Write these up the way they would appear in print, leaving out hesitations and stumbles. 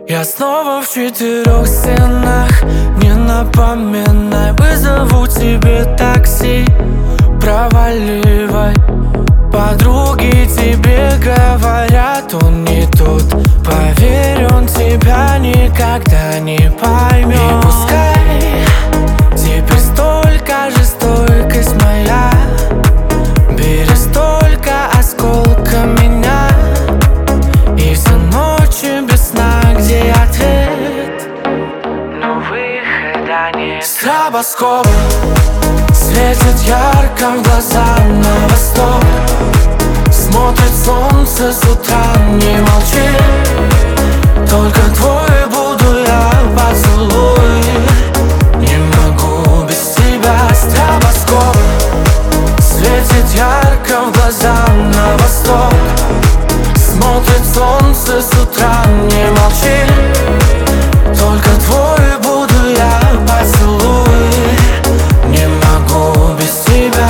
Я снова в 4 стенах. Не напоминай, вызову тебе такси. Проваливай. Подруги тебе говорят, он не тот. Поверь, он тебя никогда не поймет. И пускай теперь столько же стойкость моя. Бери столько осколка меня. И все ночи без сна, где ответ, но выхода нет. С небоскоба светит ярко в глаза на восток. Смотрит солнце с утра, не молчи. Только твой буду я, поцелуй. Не могу без тебя. С небоскоба светит ярко в глаза на восток. Смотрит солнце с утра, не молчи. Только твой буду я, поцелуй. Не могу без тебя.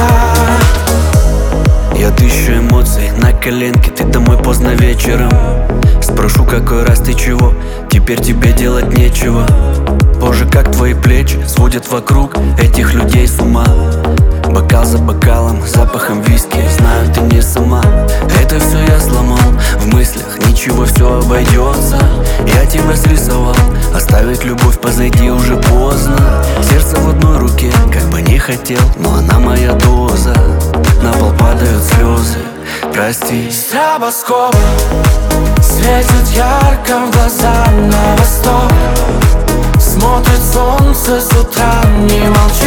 Я тысячу эмоций на коленке, ты домой поздно вечером. Спрошу, какой раз ты чего, теперь тебе делать нечего. Боже, как твои плечи сводят вокруг этих людей с ума. Бокал за бокалом, запахом виски, знаю, ты не сама. Это все я сломал в мыслях, ничего, все обойдется. Я тебя срисовал, оставить любовь позади уже поздно. Сердце в одной руке, как бы не хотел, но она моя доза. На пол падают слезы, прости. С небоскоба светит ярко в глаза на восток. Смотрит солнце с утра, не молчи.